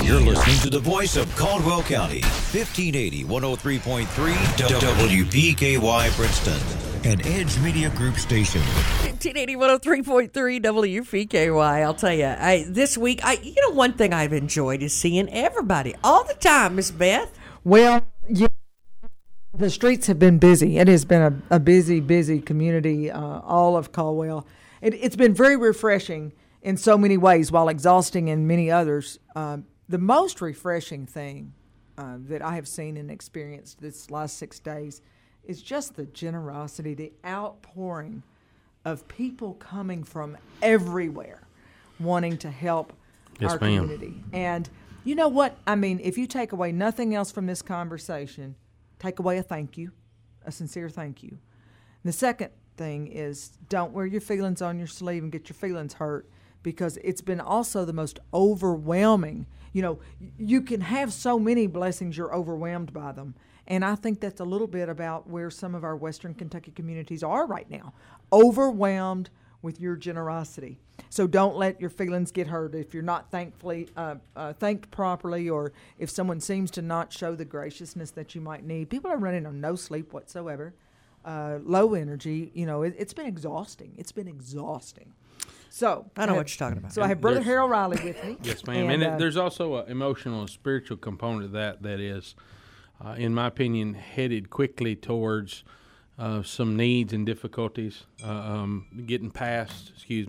You're listening to the voice of Caldwell County, 1580, 103.3 WPKY Princeton, an Edge Media Group station. 1580, 103.3 WPKY. I'll tell you, this week, one thing I've enjoyed is seeing everybody all the time, Miss Beth. Well, yeah, the streets have been busy. It has been a busy community, all of Caldwell. It's been very refreshing in so many ways, while exhausting in many others. The most refreshing thing that I have seen and experienced this last 6 days is just the generosity, the outpouring of people coming from everywhere wanting to help our community. And you know what? I mean, if you take away nothing else from this conversation, take away a thank you, a sincere thank you. And the second thing is, don't wear your feelings on your sleeve and get your feelings hurt, because it's been also the most overwhelming. You know, you can have so many blessings, you're overwhelmed by them. And I think that's a little bit about where some of our Western Kentucky communities are right now, overwhelmed with your generosity. So don't let your feelings get hurt if you're not thanked properly, or if someone seems to not show the graciousness that you might need. People are running on no sleep whatsoever, low energy. You know, it's been exhausting. It's been exhausting. So I know what you're talking about. So I have Brother Harold Riley with me. Yes, ma'am. And there's also an emotional and spiritual component of that is, in my opinion, headed quickly towards some needs and difficulties, getting past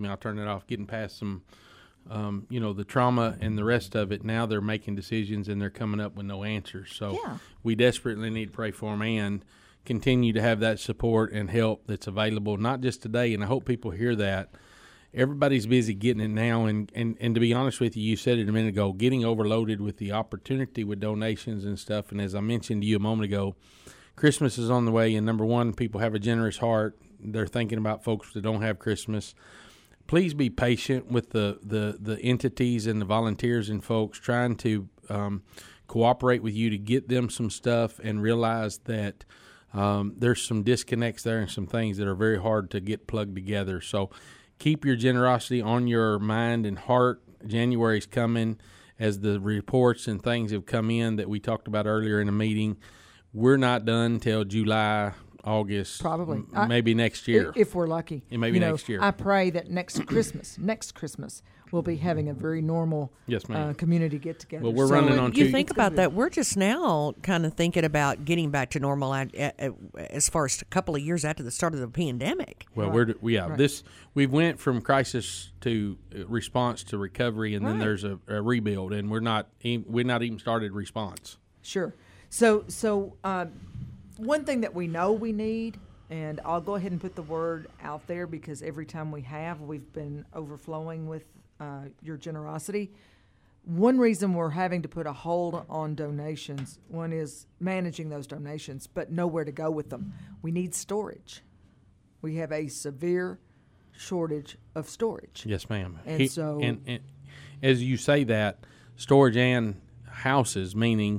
some, the trauma and the rest of it. Now they're making decisions and they're coming up with no answers. So we desperately need to pray for them and continue to have that support and help that's available, not just today. And I hope people hear that. Everybody's busy getting it now, and to be honest with you, you said it a minute ago, getting overloaded with the opportunity with donations and stuff. And as I mentioned to you a moment ago, Christmas is on the way, and number one, people have a generous heart. They're thinking about folks that don't have Christmas. Please be patient with the entities and the volunteers and folks trying to cooperate with you to get them some stuff, and realize that there's some disconnects there and some things that are very hard to get plugged together. So keep your generosity on your mind and heart. January's coming. As the reports and things have come in that we talked about earlier in the meeting, we're not done till July, August, probably maybe next year, if we're lucky. And maybe next year. I pray that next Christmas, we'll be having a very normal community get together. Well, we're running on. You think about that. We're just now kind of thinking about getting back to normal as far as a couple of years after the start of the pandemic. Well, we went from crisis to response to recovery, and then there's a rebuild, and we're not even started response. Sure. So one thing that we know we need, and I'll go ahead and put the word out there, because every time we've been overflowing with your generosity. One reason we're having to put a hold on donations, one is managing those donations, but nowhere to go with them. We need storage. We have a severe shortage of storage. Yes, ma'am. And as you say that, storage and houses, meaning,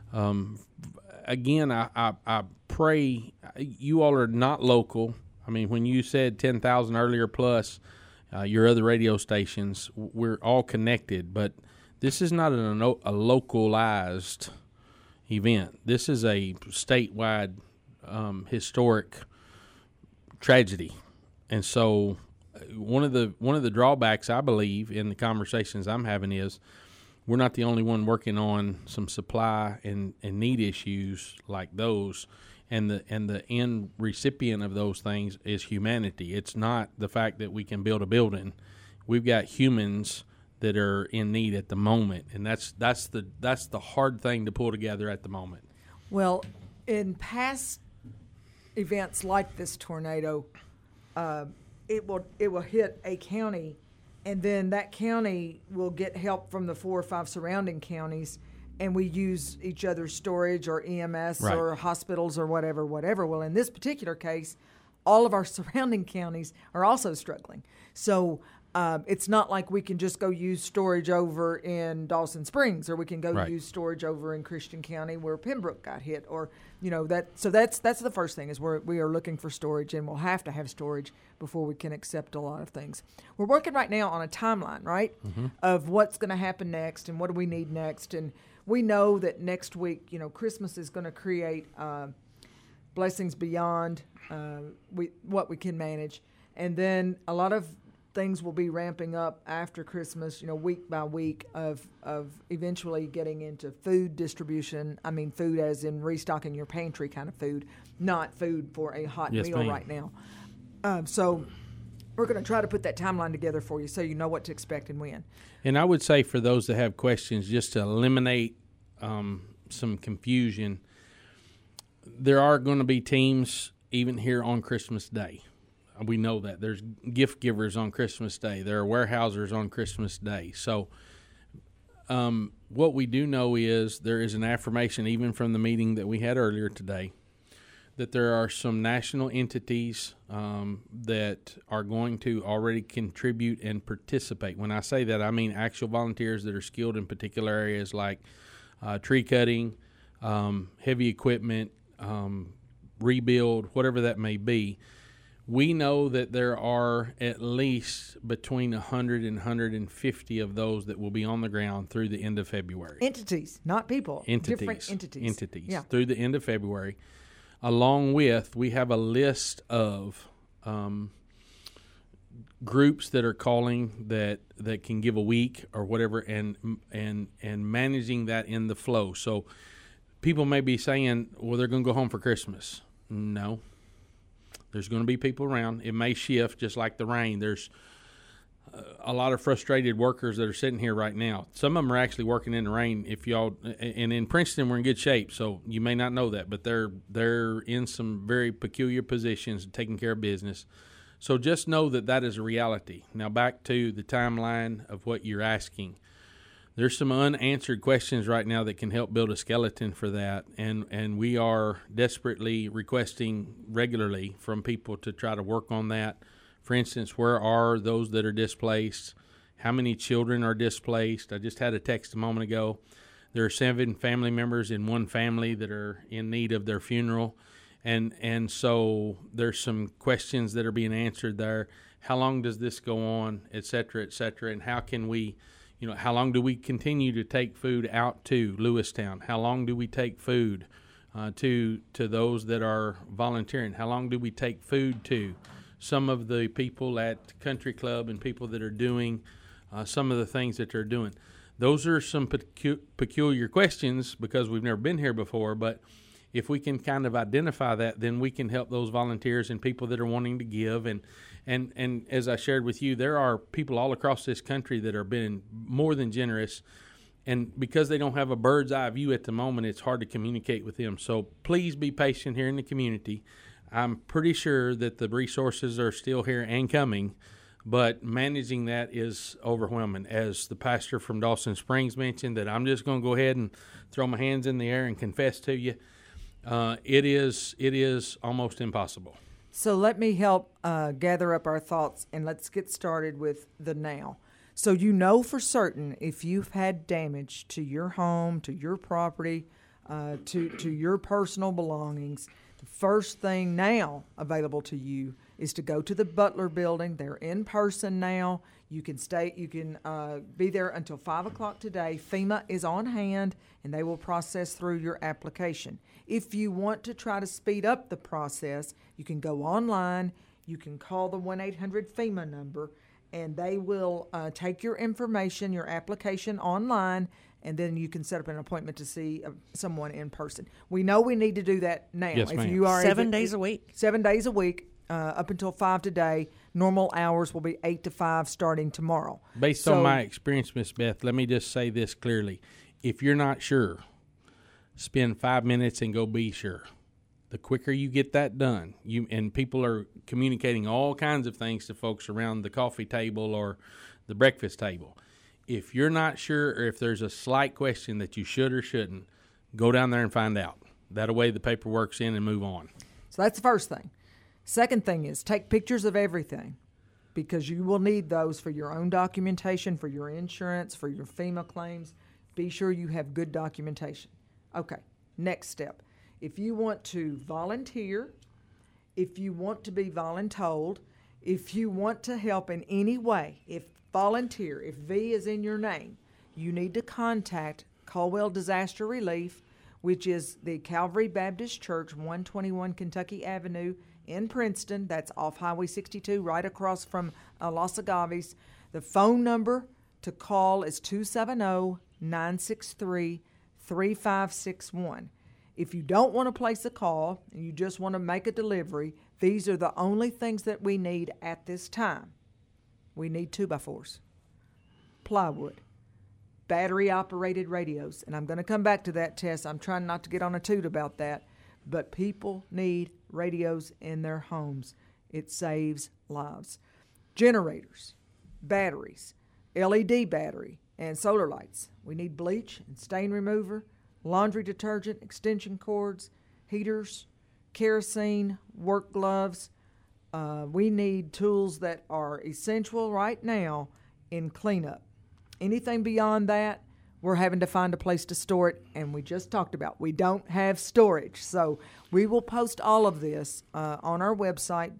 again, I pray you all are not local. I mean, when you said 10,000 earlier plus your other radio stations, we're all connected, but this is not a localized event. This is a statewide historic tragedy. And so one of the drawbacks, I believe, in the conversations I'm having is we're not the only one working on some supply and need issues like those. And the end recipient of those things is humanity. It's not the fact that we can build a building. We've got humans that are in need at the moment, and that's the hard thing to pull together at the moment. Well, in past events like this tornado, it will hit a county, and then that county will get help from the 4 or 5 surrounding counties, and we use each other's storage or EMS or hospitals or whatever. Well, in this particular case, all of our surrounding counties are also struggling. So It's not like we can just go use storage over in Dawson Springs, or we can go Right. use storage over in Christian County where Pembroke got hit, or that. So that's the first thing is we are looking for storage, and we'll have to have storage before we can accept a lot of things. We're working right now on a timeline, right, of what's going to happen next and what do we need next, and we know that next week, Christmas is going to create blessings beyond what we can manage, and then a lot of things will be ramping up after Christmas, week by week of eventually getting into food distribution. I mean, food as in restocking your pantry kind of food, not food for a hot Yes, meal ma'am. right now. So we're going to try to put that timeline together for you so you know what to expect and when. And I would say for those that have questions, just to eliminate some confusion, there are going to be teams even here on Christmas Day. We know that. There's gift givers on Christmas Day. There are warehousers on Christmas Day. So what we do know is there is an affirmation, even from the meeting that we had earlier today, that there are some national entities that are going to already contribute and participate. When I say that, I mean actual volunteers that are skilled in particular areas like tree cutting, heavy equipment, rebuild, whatever that may be. We know that there are at least between 100 and 150 of those that will be on the ground through the end of February. Entities, not people. Different entities. Entities. Yeah. Through the end of February. Along with, we have a list of groups that are calling that can give a week or whatever, and managing that in the flow. So people may be saying, well, they're going to go home for Christmas. No. There's going to be people around. It may shift just like the rain. There's a lot of frustrated workers that are sitting here right now. Some of them are actually working in the rain. And in Princeton, we're in good shape, so you may not know that, but they're in some very peculiar positions taking care of business. So just know that is a reality. Now back to the timeline of what you're asking. There's some unanswered questions right now that can help build a skeleton for that, and we are desperately requesting regularly from people to try to work on that. For instance, where are those that are displaced? How many children are displaced? I just had a text a moment ago. There are 7 family members in one family that are in need of their funeral, and so there's some questions that are being answered there. How long does this go on, et cetera, and how can we... how long do we continue to take food out to Lewistown? How long do we take food to those that are volunteering? How long do we take food to some of the people at Country Club and people that are doing some of the things that they're doing? Those are some peculiar questions because we've never been here before, but if we can kind of identify that, then we can help those volunteers and people that are wanting to give. And as I shared with you, there are people all across this country that are being more than generous. And because they don't have a bird's eye view at the moment, it's hard to communicate with them. So please be patient here in the community. I'm pretty sure that the resources are still here and coming, but managing that is overwhelming. As the pastor from Dawson Springs mentioned, that I'm just going to go ahead and throw my hands in the air and confess to you, it is almost impossible. So let me help gather up our thoughts, and let's get started with the now. So for certain if you've had damage to your home, to your property, to your personal belongings, the first thing now available to you is to go to the Butler Building. They're in person now. You can be there until 5 o'clock today. FEMA is on hand, and they will process through your application. If you want to try to speed up the process, you can go online. You can call the 1-800-FEMA number, and they will take your information, your application online, and then you can set up an appointment to see someone in person. We know we need to do that now. Yes, ma'am. If you are 7 days a week. 7 days a week. Up until 5 today. Normal hours will be 8 to 5 starting tomorrow. Based on my experience, Miss Beth, let me just say this clearly. If you're not sure, spend 5 minutes and go be sure. The quicker you get that done, and people are communicating all kinds of things to folks around the coffee table or the breakfast table. If you're not sure, or if there's a slight question that you should or shouldn't, go down there and find out. That way the paperwork's in and move on. So that's the first thing. Second thing is take pictures of everything. because you will need those for your own documentation, for your insurance, for your FEMA claims. Be sure you have good documentation. Okay, next step. If you want to volunteer, if you want to be voluntold, if you want to help in any way, if V is in your name, you need to contact Caldwell Disaster Relief, which is the Calvary Baptist Church, 121 Kentucky Avenue in Princeton. That's off Highway 62, right across from Los Agaves. The phone number to call is 270-963-3561. If you don't want to place a call and you just want to make a delivery, these are the only things that we need at this time. We need 2x4s, plywood, battery-operated radios. And I'm going to come back to that, Tess. I'm trying not to get on a toot about that. But people need radios in their homes. It saves lives. Generators, batteries, LED battery, and solar lights. We need bleach and stain remover, laundry detergent, extension cords, heaters, kerosene, work gloves. We need tools that are essential right now in cleanup. Anything beyond that, we're having to find a place to store it, and we just talked about we don't have storage. So we will post all of this on our website,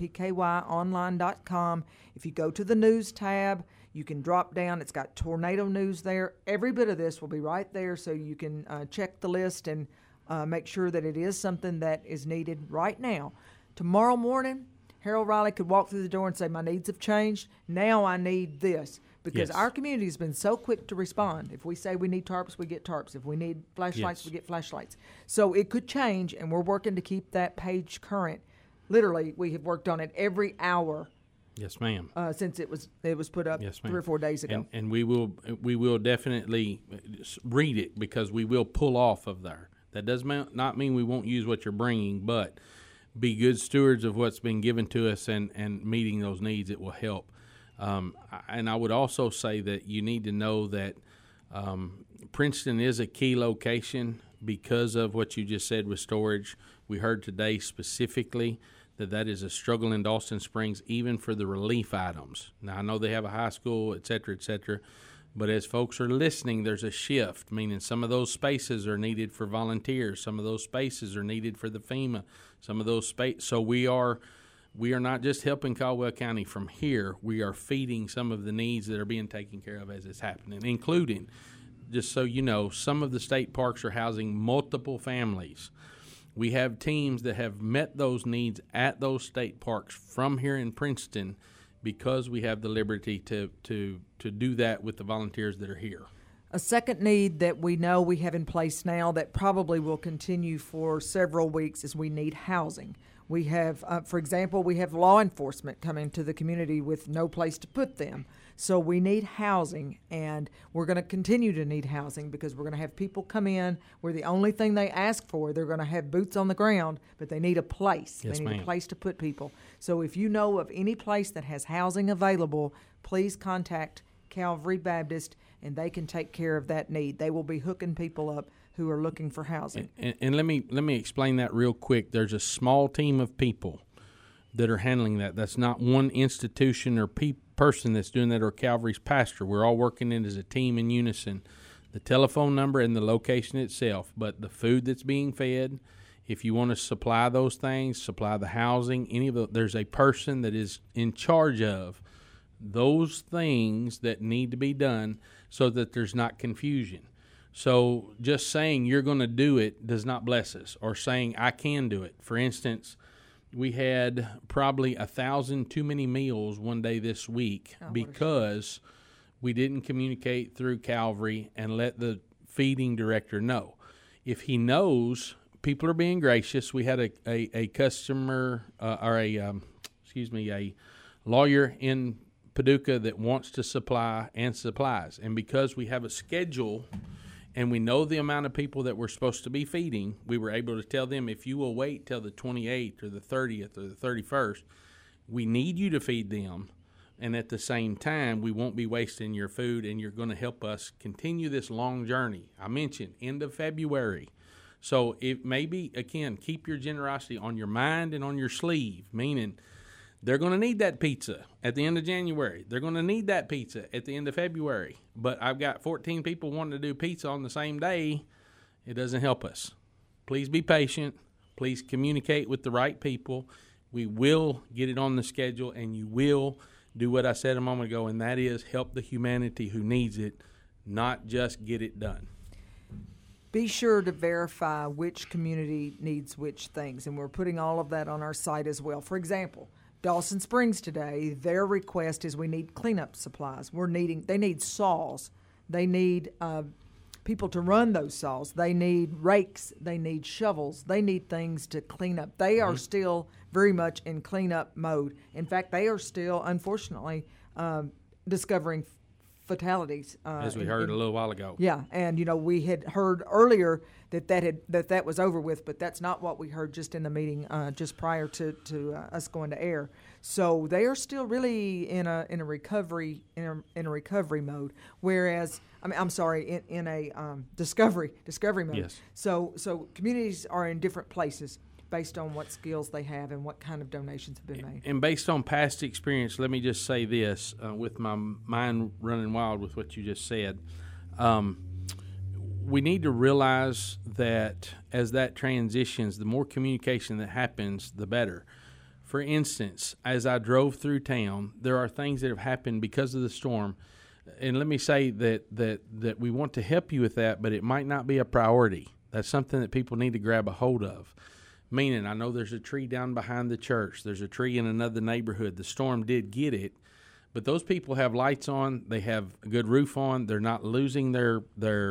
WPKYonline.com. If you go to the news tab, you can drop down. It's got tornado news there. Every bit of this will be right there, so you can check the list and make sure that it is something that is needed right now. Tomorrow morning, Harold Riley could walk through the door and say, my needs have changed. Now I need this. Because Yes. our community has been so quick to respond. If we say we need tarps, we get tarps. If we need flashlights, Yes. we get flashlights. So it could change, and we're working to keep that page current. Literally, we have worked on it every hour Yes, ma'am. since it was put up Yes, ma'am. 3 or 4 days ago. And we will definitely read it, because we will pull off of there. That does not mean we won't use what you're bringing, but be good stewards of what's been given to us and meeting those needs. It will help. And I would also say that you need to know that Princeton is a key location because of what you just said with storage. We heard today specifically that is a struggle in Dawson Springs, even for the relief items. Now, I know they have a high school, et cetera, but as folks are listening, there's a shift, meaning some of those spaces are needed for volunteers. Some of those spaces are needed for the FEMA. Some of those so we are not just helping Caldwell County from here. We are feeding some of the needs that are being taken care of as it's happening, including, just so you know, some of the state parks are housing multiple families. We have teams that have met those needs at those state parks from here in Princeton because we have the liberty to do that with the volunteers that are here. A second need that we know we have in place now that probably will continue for several weeks is we need housing. We have, for example, we have law enforcement coming to the community with no place to put them. So we need housing, and we're going to continue to need housing because we're going to have people come in where the only thing they ask for, they're going to have boots on the ground, but they need a place. Yes, they need ma'am. a place to put people. So if you know of any place that has housing available, please contact Calvary Baptist, and they can take care of that need. They will be hooking people up who are looking for housing. And let me explain that real quick. There's a small team of people that are handling that. That's not one institution or person that's doing that or Calvary's pastor. We're all working in as a team in unison. The telephone number and the location itself, but the food that's being fed, if you want to supply those things, supply the housing, there's a person that is in charge of those things that need to be done so that there's not confusion. So just saying you're going to do it does not bless us, or saying I can do it. For instance, we had probably 1,000 too many meals one day this week because we didn't communicate through Calvary and let the feeding director know. If he knows, people are being gracious. We had a customer a lawyer in Paducah that wants to supply and supplies. And because we have a schedule and we know the amount of people that we're supposed to be feeding, we were able to tell them, if you will wait till the 28th or the 30th or the 31st, we need you to feed them. And at the same time, we won't be wasting your food, and you're going to help us continue this long journey. I mentioned end of February. So it maybe, again, keep your generosity on your mind and on your sleeve, meaning They're going to need that pizza at the end of January. They're going to need that pizza at the end of February. But I've got 14 people wanting to do pizza on the same day. It doesn't help us. Please be patient. Please communicate with the right people. We will get it on the schedule, and you will do what I said a moment ago, and that is help the humanity who needs it, not just get it done. Be sure to verify which community needs which things, and we're putting all of that on our site as well. For example, Dawson Springs today, their request is we need cleanup supplies. They need saws. They need people to run those saws. They need rakes. They need shovels. They need things to clean up. They are still very much in cleanup mode. In fact, they are still, unfortunately, discovering fatalities. As we heard a little while ago. Yeah, and we had heard earlier that was over with, but that's not what we heard just in the meeting just prior to us going to air. So they are still really in a recovery mode, whereas in a discovery mode. Yes. So communities are in different places based on what skills they have and what kind of donations have been made. And based on past experience, let me just say this, with my mind running wild with what you just said. We need to realize that as that transitions, the more communication that happens, the better. For instance, as I drove through town, there are things that have happened because of the storm. And let me say that we want to help you with that, but it might not be a priority. That's something that people need to grab a hold of. Meaning, I know there's a tree down behind the church. There's a tree in another neighborhood. The storm did get it, but those people have lights on. They have a good roof on. They're not losing their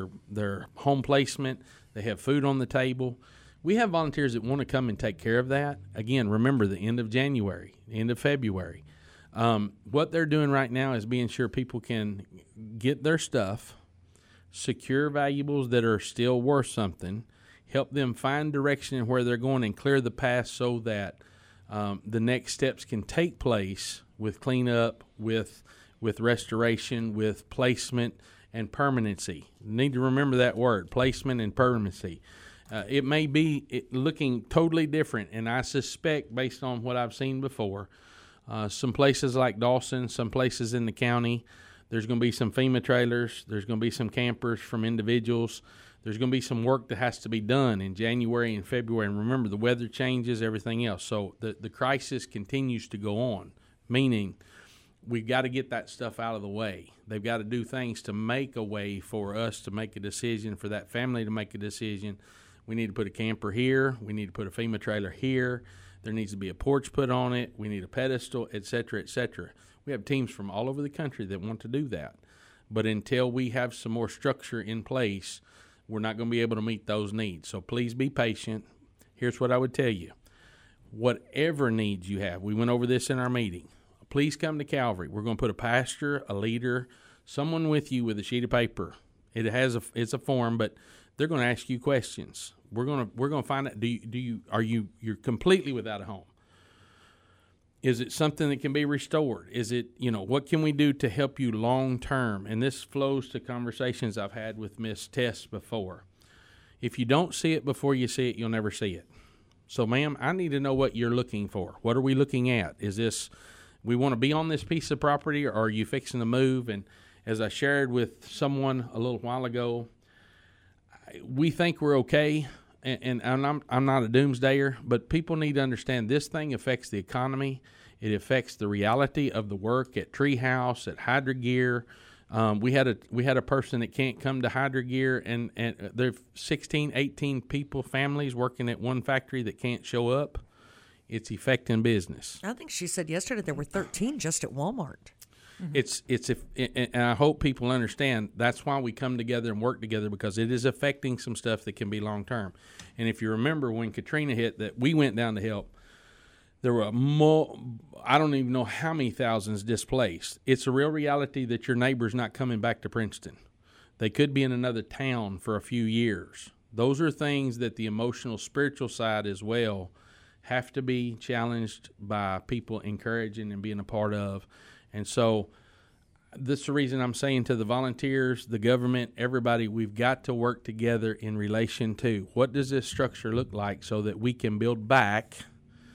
home placement. They have food on the table. We have volunteers that want to come and take care of that. Again, remember the end of January, end of February. What they're doing right now is being sure people can get their stuff, secure valuables that are still worth something, help them find direction in where they're going, and clear the path so that the next steps can take place with cleanup, with restoration, with placement and permanency. You need to remember that word, placement and permanency. It may be looking totally different, and I suspect, based on what I've seen before, some places like Dawson, some places in the county, there's going to be some FEMA trailers, there's going to be some campers from individuals. There's going to be some work that has to be done in January and February. And remember, the weather changes, everything else. So the crisis continues to go on, meaning we've got to get that stuff out of the way. They've got to do things to make a way for us to make a decision, for that family to make a decision. We need to put a camper here. We need to put a FEMA trailer here. There needs to be a porch put on it. We need a pedestal, et cetera, et cetera. We have teams from all over the country that want to do that. But until we have some more structure in place, we're not going to be able to meet those needs. So please be patient. Here's what I would tell you. Whatever needs you have, we went over this in our meeting, please come to Calvary. We're going to put a pastor, a leader, someone with you with a sheet of paper. It's a form, but they're going to ask you questions. We're going to find out, you're completely without a home? Is it something that can be restored? Is it, what can we do to help you long term? And this flows to conversations I've had with Miss Tess before. If you don't see it before you see it, you'll never see it. So, ma'am, I need to know what you're looking for. What are we looking at? Is this, we want to be on this piece of property, or are you fixing to move? And as I shared with someone a little while ago, we think we're okay. And I'm not a doomsdayer, but people need to understand this thing affects the economy. It affects the reality of the work at Treehouse, at Hydra Gear. We had a person that can't come to Hydra Gear, and there are 16, 18 people, families working at one factory that can't show up. It's affecting business. I think she said yesterday there were 13 just at Walmart. Mm-hmm. And I hope people understand that's why we come together and work together, because it is affecting some stuff that can be long term. And if you remember when Katrina hit, that we went down to help, there were I don't even know how many thousands displaced. It's a real reality that your neighbor's not coming back to Princeton. They could be in another town for a few years. Those are things that the emotional, spiritual side as well have to be challenged by people encouraging and being a part of. And so this is the reason I'm saying to the volunteers, the government, everybody, we've got to work together in relation to what does this structure look like so that we can build back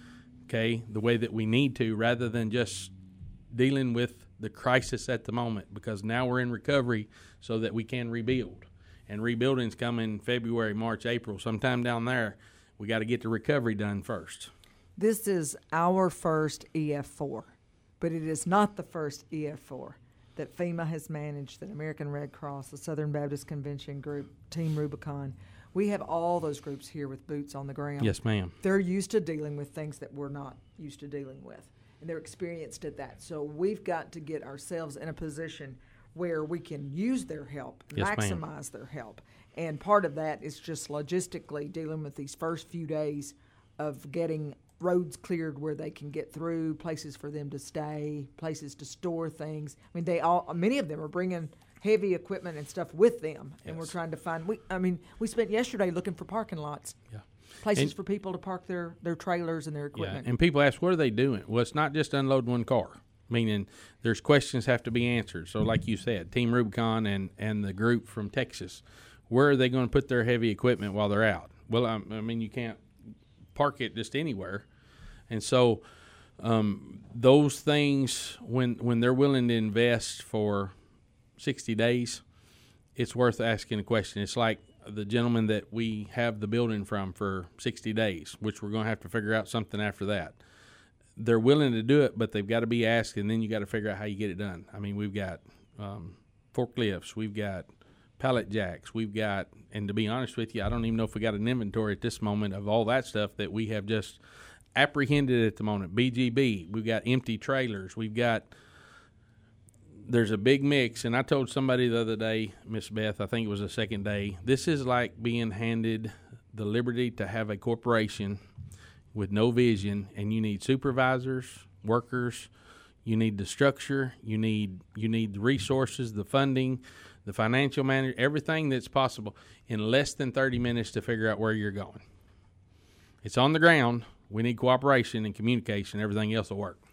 okay, the way that we need to, rather than just dealing with the crisis at the moment, because now we're in recovery so that we can rebuild. And rebuilding's coming February, March, April, sometime down there. We got to get the recovery done first. This is our first EF4, but it is not the first EF4 that FEMA has managed, that American Red Cross, the Southern Baptist Convention Group, Team Rubicon. We have all those groups here with boots on the ground. Yes, ma'am. They're used to dealing with things that we're not used to dealing with, and they're experienced at that. So we've got to get ourselves in a position where we can use their help, yes, maximize ma'am. their help. And part of that is just logistically dealing with these first few days of getting roads cleared where they can get through, places for them to stay, places to store things. I mean, many of them are bringing heavy equipment and stuff with them, and we're trying to find. We spent yesterday looking for parking lots, places for people to park their trailers and their equipment. Yeah, and people ask, what are they doing? Well, it's not just unloading one car. Meaning, there's questions have to be answered. So, like you said, Team Rubicon and the group from Texas, where are they going to put their heavy equipment while they're out? Well, I mean, you can't park it just anywhere. And so those things, when they're willing to invest for 60 days, it's worth asking a question. It's like the gentleman that we have the building from for 60 days, which we're going to have to figure out something after that. They're willing to do it, but they've got to be asked, and then you got to figure out how you get it done. I mean, we've got forklifts, we've got pallet jacks, we've got, and to be honest with you, I don't even know if we got an inventory at this moment of all that stuff that we have just apprehended at the moment. BGB, we've got empty trailers, there's a big mix, and I told somebody the other day, Miss Beth, I think it was the second day, this is like being handed the liberty to have a corporation with no vision, and you need supervisors, workers, you need the structure, you need the resources, the funding, the financial manager, everything that's possible in less than 30 minutes to figure out where you're going. It's on the ground. We need cooperation and communication. Everything else will work.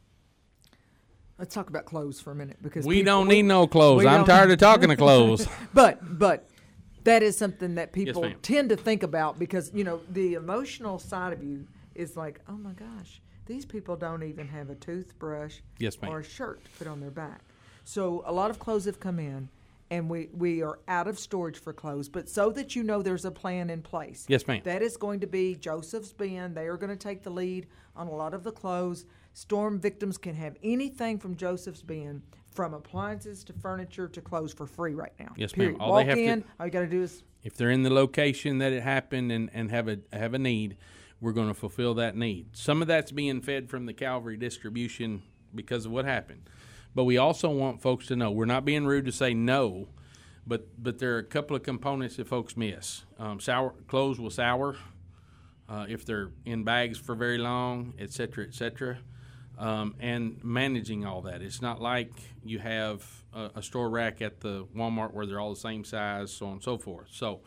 Let's talk about clothes for a minute, because we don't need no clothes. I'm tired of talking to clothes. But that is something that people Yes, tend to think about, because, the emotional side of you is like, oh, my gosh, these people don't even have a toothbrush Yes, ma'am. or a shirt to put on their back. So a lot of clothes have come in, and we are out of storage for clothes. But so that there's a plan in place. Yes, ma'am. That is going to be Joseph's Bin. They are going to take the lead on a lot of the clothes. Storm victims can have anything from Joseph's Bin, from appliances to furniture to clothes, for free right now. Yes, period. ma'am. Walk in, all you got to do is... If they're in the location that it happened and have a need, we're going to fulfill that need. Some of that's being fed from the Calvary distribution because of what happened. But we also want folks to know, we're not being rude to say no, but there are a couple of components that folks miss. Clothes will sour if they're in bags for very long, et cetera, et cetera. And managing all that. It's not like you have a store rack at the Walmart where they're all the same size, so on and so forth. So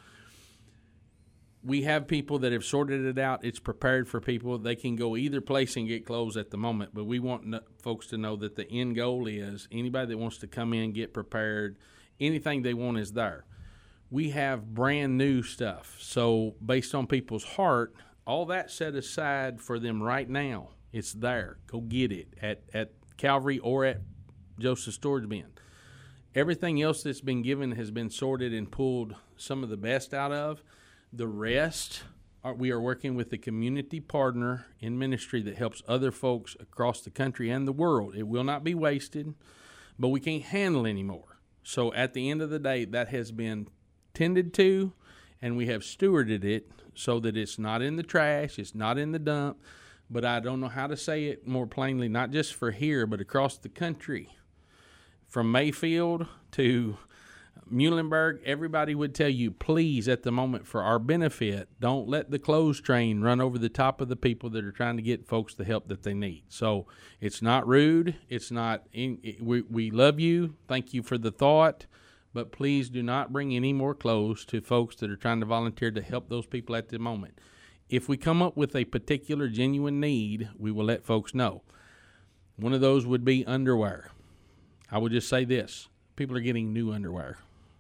we have people that have sorted it out. It's prepared for people. They can go either place and get clothes at the moment, but we want folks to know that the end goal is anybody that wants to come in, get prepared, anything they want is there. We have brand new stuff. So based on people's heart, all that set aside for them right now. It's there. Go get it at Calvary or at Joseph's Storage Bin. Everything else that's been given has been sorted and pulled some of the best out of. The rest, we are working with a community partner in ministry that helps other folks across the country and the world. It will not be wasted, but we can't handle anymore. So at the end of the day, that has been tended to, and we have stewarded it so that it's not in the trash, it's not in the dump. But I don't know how to say it more plainly, not just for here, but across the country. From Mayfield to Muhlenberg, everybody would tell you, please, at the moment, for our benefit, don't let the clothes train run over the top of the people that are trying to get folks the help that they need. So it's not rude. It's not. We love you. Thank you for the thought. But please do not bring any more clothes to folks that are trying to volunteer to help those people at the moment. If we come up with a particular genuine need, we will let folks know. One of those would be underwear. I would just say this. People are getting new underwear.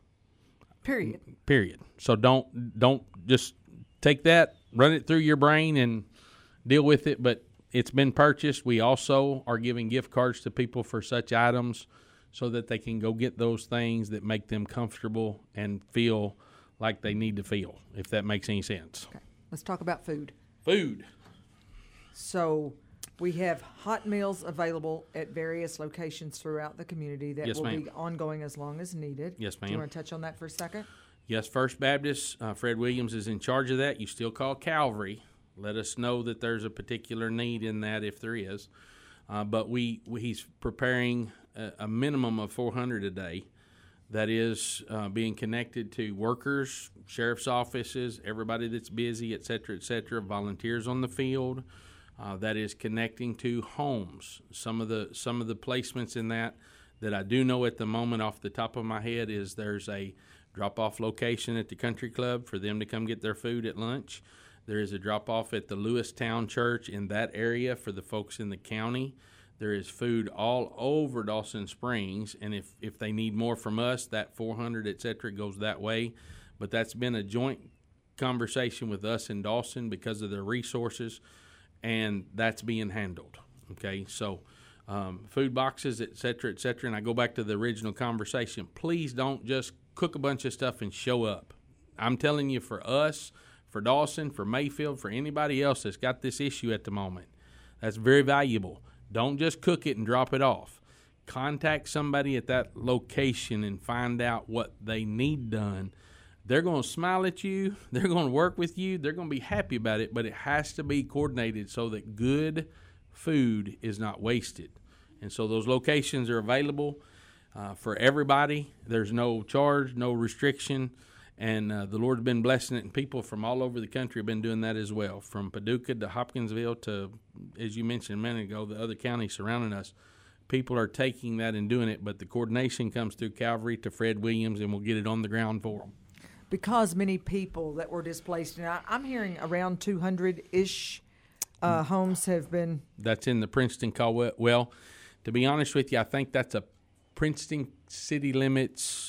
Period. So don't just take that, run it through your brain and deal with it. But it's been purchased. We also are giving gift cards to people for such items so that they can go get those things that make them comfortable and feel like they need to feel, if that makes any sense. Okay. Let's talk about food. Food. So we have hot meals available at various locations throughout the community that Yes, will ma'am. be ongoing as long as needed. Yes, Do you ma'am. want to touch on that for a second? Yes, First Baptist, Fred Williams is in charge of that. You still call Calvary. Let us know that there's a particular need in that if there is. But he's preparing a minimum of 400 a day. That is being connected to workers, sheriff's offices, everybody that's busy, et cetera, volunteers on the field. That is connecting to homes. Some of the placements in that I do know at the moment off the top of my head is there's a drop-off location at the country club for them to come get their food at lunch. There is a drop-off at the Lewistown Church in that area for the folks in the county. There is food all over Dawson Springs, and if they need more from us, that 400, et cetera, goes that way. But that's been a joint conversation with us in Dawson because of their resources, and that's being handled, okay? So food boxes, et cetera, and I go back to the original conversation. Please don't just cook a bunch of stuff and show up. I'm telling you, for us, for Dawson, for Mayfield, for anybody else that's got this issue at the moment, that's very valuable. Don't just cook it and drop it off. Contact somebody at that location and find out what they need done. They're going to smile at you. They're going to work with you. They're going to be happy about it, but it has to be coordinated so that good food is not wasted. And so those locations are available for everybody. There's no charge, no restriction. And the Lord's been blessing it, and people from all over the country have been doing that as well, from Paducah to Hopkinsville to, as you mentioned a minute ago, the other counties surrounding us. People are taking that and doing it, but the coordination comes through Calvary to Fred Williams, and we'll get it on the ground for them. Because many people that were displaced, and I'm hearing around 200-ish homes have been. That's in the Princeton Caldwell. Well, to be honest with you, I think that's a Princeton city limits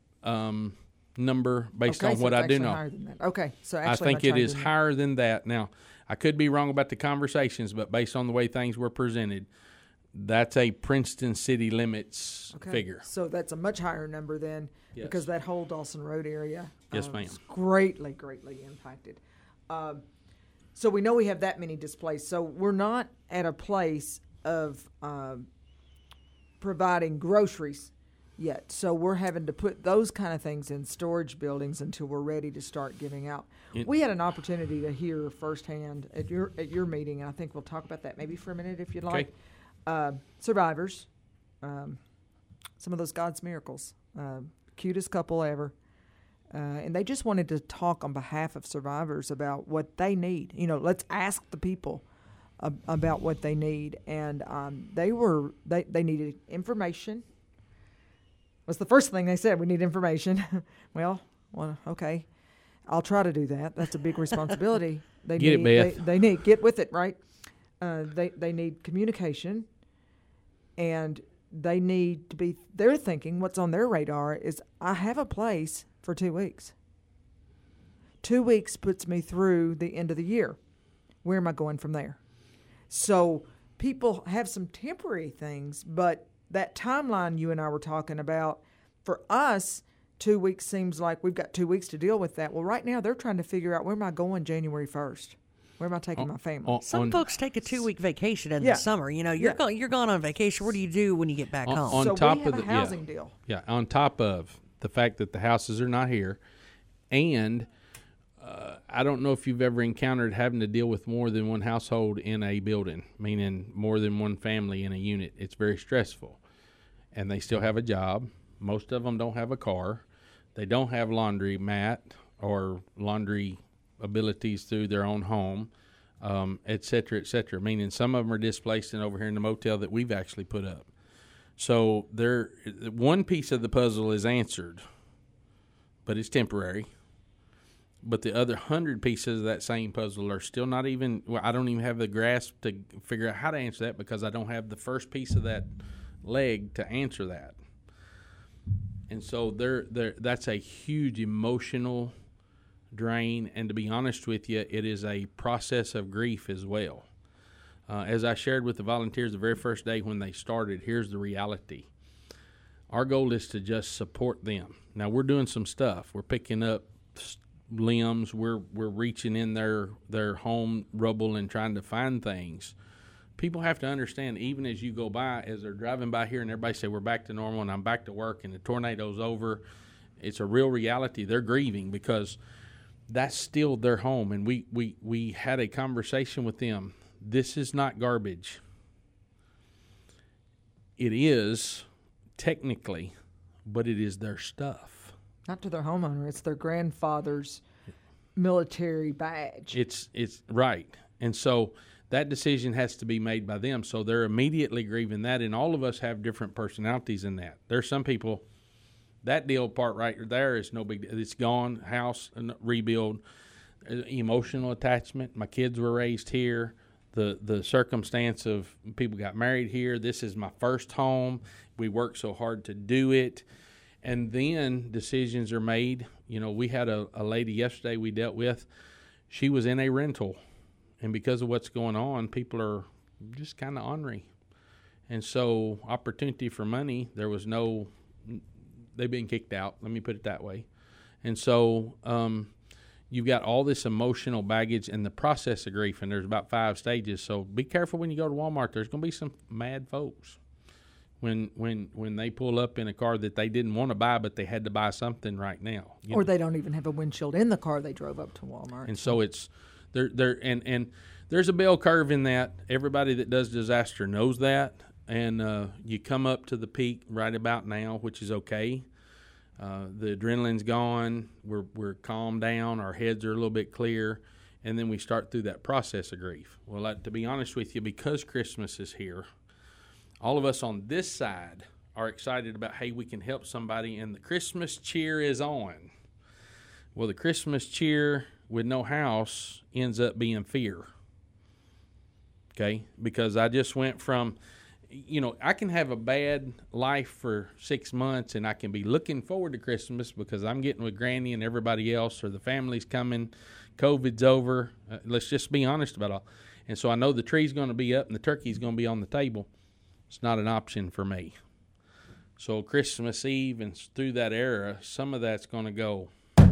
number based on what I do know. Higher than that. Okay, so actually I think much it higher is than higher than that. Now, I could be wrong about the conversations, but based on the way things were presented, that's a Princeton city limits figure. So that's a much higher number then, Yes. because that whole Dawson Road area Yes, ma'am. is greatly impacted. So we know we have that many displaced. So we're not at a place of providing groceries yet. So we're having to put those kind of things in storage buildings until we're ready to start giving out. We had an opportunity to hear firsthand at your meeting, and I think we'll talk about that maybe for a minute if you'd like. Survivors, some of those God's miracles, cutest couple ever. And they just wanted to talk on behalf of survivors about what they need. You know, let's ask the people about what they need. And they needed information. Was the first thing they said. We need information. well, okay. I'll try to do that. That's a big responsibility. They need get with it, right? They need communication, and they need to be. They're thinking what's on their radar is I have a place for 2 weeks. 2 weeks puts me through the end of the year. Where am I going from there? So people have some temporary things, but that timeline you and I were talking about, for us, 2 weeks seems like we've got 2 weeks to deal with that. Well, right now they're trying to figure out where am I going January 1st? Where am I taking my family? Some folks take a 2-week vacation in the summer. You know, you're going on vacation. What do you do when you get back home? So we have a housing deal. Yeah, on top of the fact that the houses are not here, and I don't know if you've ever encountered having to deal with more than one household in a building, meaning more than one family in a unit. It's very stressful. And they still have a job. Most of them don't have a car. They don't have laundry mat or laundry abilities through their own home, et cetera, meaning some of them are displaced and over here in the motel that we've actually put up. So one piece of the puzzle is answered, but it's temporary. But the other 100 pieces of that same puzzle are still not even, well, I don't even have the grasp to figure out how to answer that because I don't have the first piece of that leg to answer that. And so that's a huge emotional drain. And to be honest with you, it is a process of grief as well. As I shared with the volunteers the very first day when they started, here's the reality. Our goal is to just support them. Now, we're doing some stuff. We're picking up limbs. We're reaching in their home rubble and trying to find things. People have to understand, even as you go by, as they're driving by here and everybody say, we're back to normal and I'm back to work and the tornado's over, it's a real reality. They're grieving because that's still their home. And we had a conversation with them. This is not garbage. It is technically, but it is their stuff. Not to their homeowner. It's their grandfather's military badge. It's right. And so that decision has to be made by them. So they're immediately grieving that. And all of us have different personalities in that. There's some people, that deal part right there is no big deal. It's gone, house, rebuild, emotional attachment. My kids were raised here. The circumstance of people got married here. This is my first home. We worked so hard to do it. And then decisions are made. You know, we had a lady yesterday we dealt with. She was in a rental. And because of what's going on, people are just kind of ornery. And so opportunity for money, there was no, they've been kicked out. Let me put it that way. And so you've got all this emotional baggage and the process of grief, and there's about 5 stages. So be careful when you go to Walmart. There's going to be some mad folks when they pull up in a car that they didn't want to buy, but they had to buy something right now. Or they don't even have a windshield in the car they drove up to Walmart. And so it's and there's a bell curve in that. Everybody that does disaster knows that. And you come up to the peak right about now, which is okay. The adrenaline's gone. We're calmed down. Our heads are a little bit clear. And then we start through that process of grief. Well, to be honest with you, because Christmas is here, all of us on this side are excited about, hey, we can help somebody, and the Christmas cheer is on. Well, the Christmas cheer with no house ends up being fear. Okay? Because I just went from, you know, I can have a bad life for 6 months and I can be looking forward to Christmas because I'm getting with Granny and everybody else, or the family's coming, COVID's over. Let's just be honest about all. And so I know the tree's going to be up and the turkey's going to be on the table. It's not an option for me. So Christmas Eve and through that era, some of that's going to go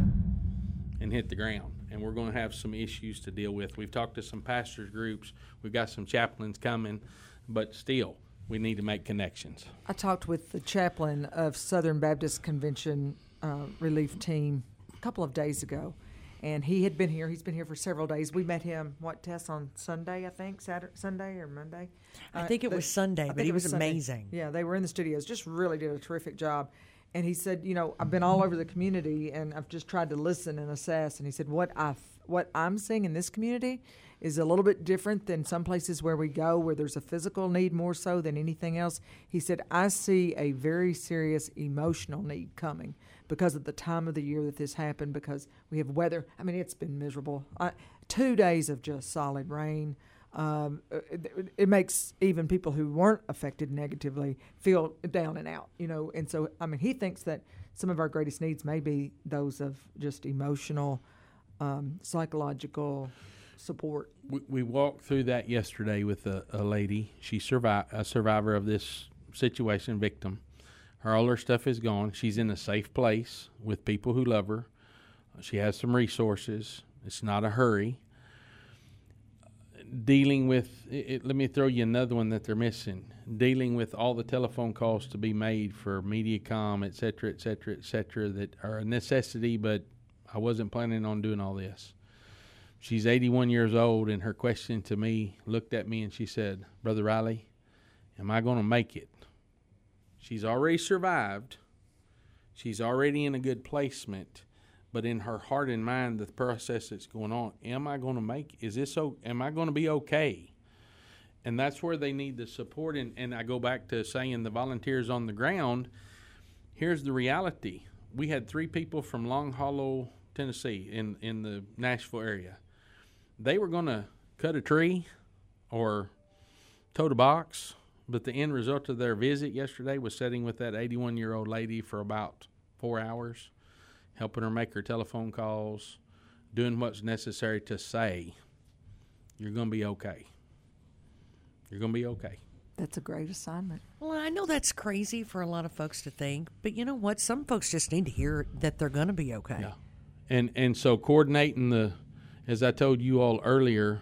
and hit the ground. And we're going to have some issues to deal with. We've talked to some pastors groups. We've got some chaplains coming. But still, we need to make connections. I talked with the chaplain of Southern Baptist Convention relief team a couple of days ago. And he had been here. He's been here for several days. We met him, Tess, on Sunday, I think, Sunday or Monday? I think it was Sunday, but he was amazing. Yeah, they were in the studios. Just really did a terrific job. And he said, you know, I've been all over the community, and I've just tried to listen and assess. And he said, what I'm seeing in this community is a little bit different than some places where we go, where there's a physical need more so than anything else. He said, I see a very serious emotional need coming because of the time of the year that this happened, because we have weather. I mean, it's been miserable. 2 days of just solid rain. It makes even people who weren't affected negatively feel down and out, you know. And so, I mean, he thinks that some of our greatest needs may be those of just emotional, psychological support. We walked through that yesterday with a lady. She's a survivor of this situation, victim. All her stuff is gone. She's in a safe place with people who love her. She has some resources. It's not a hurry. Dealing with it, let me throw you another one that they're missing. Dealing with all the telephone calls to be made for MediaCom, et cetera, that are a necessity, but I wasn't planning on doing all this. She's 81 years old, and her question to me looked at me and she said, Brother Riley, am I going to make it? She's already survived. She's already in a good placement. But in her heart and mind, the process that's going on, am I going to make it? Am I going to be okay? And that's where they need the support. And I go back to saying the volunteers on the ground, here's the reality. We had 3 people from Long Hollow, Tennessee, in the Nashville area. They were going to cut a tree or tote a box, but the end result of their visit yesterday was sitting with that 81-year-old lady for about 4 hours, helping her make her telephone calls, doing what's necessary to say, you're going to be okay. You're going to be okay. That's a great assignment. Well, I know that's crazy for a lot of folks to think, but you know what? Some folks just need to hear that they're going to be okay. Yeah. And so coordinating as I told you all earlier,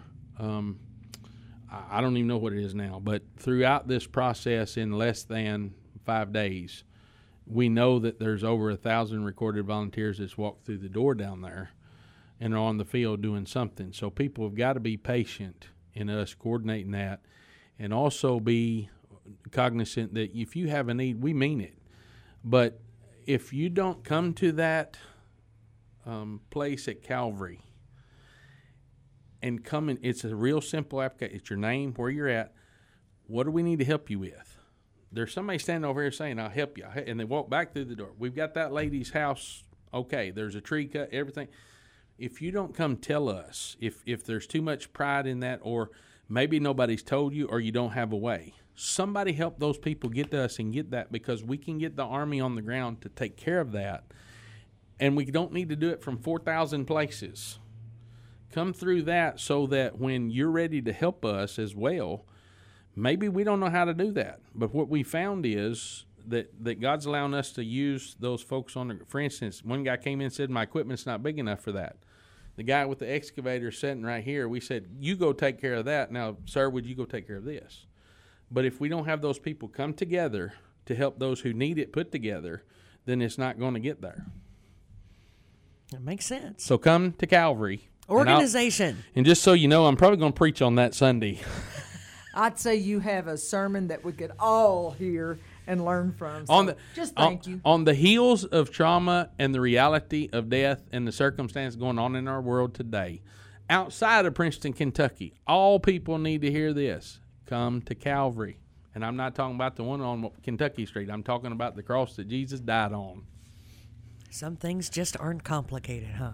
I don't even know what it is now, but throughout this process in less than 5 days, we know that there's over 1,000 recorded volunteers that's walked through the door down there and are on the field doing something. So people have got to be patient in us coordinating that, and also be cognizant that if you have a need, we mean it. But if you don't come to that place at Calvary and come in, it's a real simple application. It's your name, where you're at. What do we need to help you with? There's somebody standing over here saying, I'll help you. And they walk back through the door. We've got that lady's house. Okay, there's a tree cut, everything. If you don't come tell us, if there's too much pride in that, or maybe nobody's told you, or you don't have a way, somebody help those people get to us and get that, because we can get the Army on the ground to take care of that. And we don't need to do it from 4,000 places. Come through that so that when you're ready to help us as well, maybe we don't know how to do that. But what we found is that God's allowing us to use those folks for instance, one guy came in and said, my equipment's not big enough for that. The guy with the excavator sitting right here, we said, you go take care of that. Now, sir, would you go take care of this? But if we don't have those people come together to help those who need it put together, then it's not going to get there. That makes sense. So come to Calvary. Organization. And just so you know, I'm probably going to preach on that Sunday. I'd say you have a sermon that we could all hear and learn from. So just thank you. On the heels of trauma and the reality of death and the circumstance going on in our world today, outside of Princeton, Kentucky, all people need to hear this. Come to Calvary. And I'm not talking about the one on Kentucky Street. I'm talking about the cross that Jesus died on. Some things just aren't complicated, huh?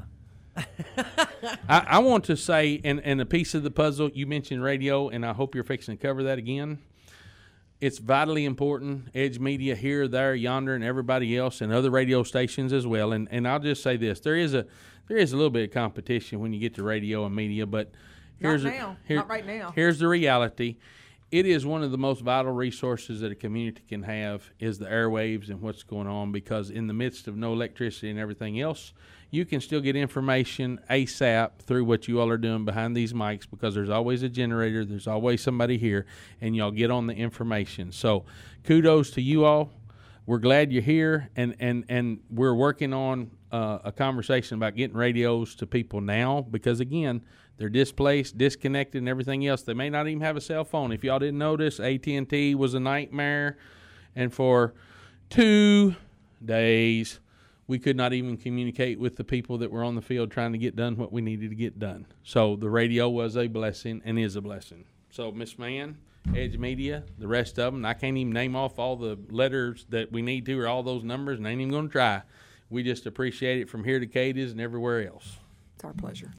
I want to say, and a piece of the puzzle, you mentioned radio, and I hope you're fixing to cover that again. It's vitally important. Edge Media here, there, yonder, and everybody else, and other radio stations as well. And I'll just say this: there is a little bit of competition when you get to radio and media, but not right now. Here's the reality. It is one of the most vital resources that a community can have is the airwaves and what's going on, because in the midst of no electricity and everything else, you can still get information ASAP through what you all are doing behind these mics, because there's always a generator, there's always somebody here, and y'all get on the information. So kudos to you all. We're glad you're here, and we're working on a conversation about getting radios to people now, because, again, they're displaced, disconnected, and everything else. They may not even have a cell phone. If y'all didn't notice, AT&T was a nightmare, and for 2 days we could not even communicate with the people that were on the field trying to get done what we needed to get done. So the radio was a blessing and is a blessing. So Miss Mann, Edge Media, the rest of them, I can't even name off all the letters that we need to or all those numbers, and I ain't even going to try. We just appreciate it from here to Cadiz and everywhere else. It's our pleasure.